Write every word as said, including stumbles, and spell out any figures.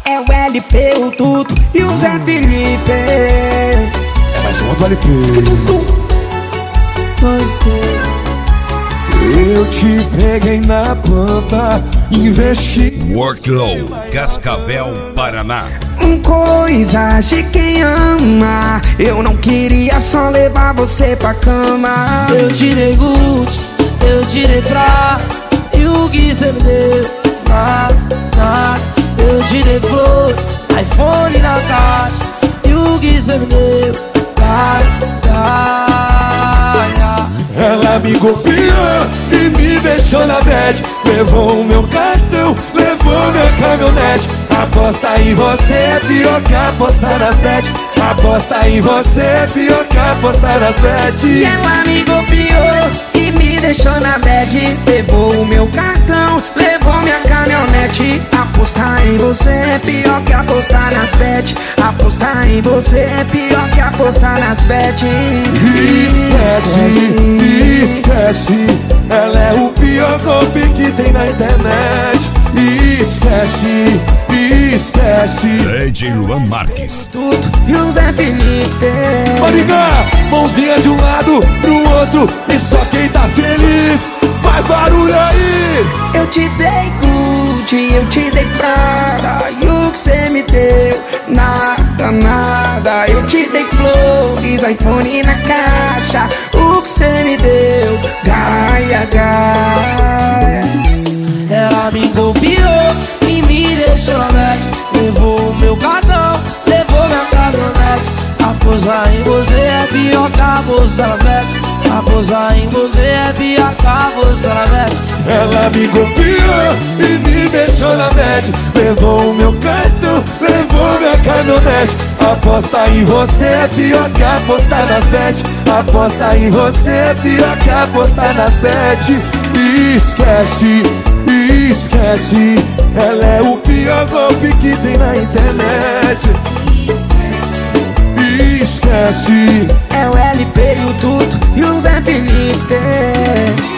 É o L P, o Tuto e o Zé Felipe. É mais uma do L P. Eu te peguei na planta, investi. Worklow, Cascavel, Paraná. Coisas de quem ama. Eu não queria só levar você pra cama. Eu te dei Gucci, eu te dei pra. E o que cê me deu? Nada, nada. Eu te dei flores, iPhone na caixa. E o que cê me deu? Nada, nada. Ela me golpeou e me deixou na bad. Levou o meu cartão, levou minha caminhonete. Aposta em você é pior que apostar nas bet. Aposta em você é pior que apostar nas bet. E ela me golpeou e me deixou na bad. Levou o meu cartão, levou minha caminhonete. Apostar em você é pior que apostar nas bet. Apostar em você é pior que apostar nas bet. Esquece, esquece. Ela é o pior golpe que tem na internet. Esquece, esquece. D J Luan Marques. Tudo e o Zé Felipe. Maringá, mãozinha de um lado pro outro. E só quem tá feliz faz barulho aí. Eu te dei Gucci, eu te dei Prada. E o que cê me deu? Nada, nada. Eu te dei flores, iPhone na caixa. O que cê me deu? Gaia, gaia. Ela me golpeou e me deixou na net. Levou o meu cartão, levou minha caminhonete. Apostar em você é pior que apostar nas bet. Apostar em você é pior que apostar nas bet. Ela me golpeou e me deixou na bad. Levou o meu cartão, levou minha caminhonete. Aposta em você é pior que apostar nas bet. Aposta em você é pior que apostar nas bet. Esquece, esquece. Ela é o pior golpe que tem na internet. Esquece. É o L P, o Tuto e o Zé Felipe.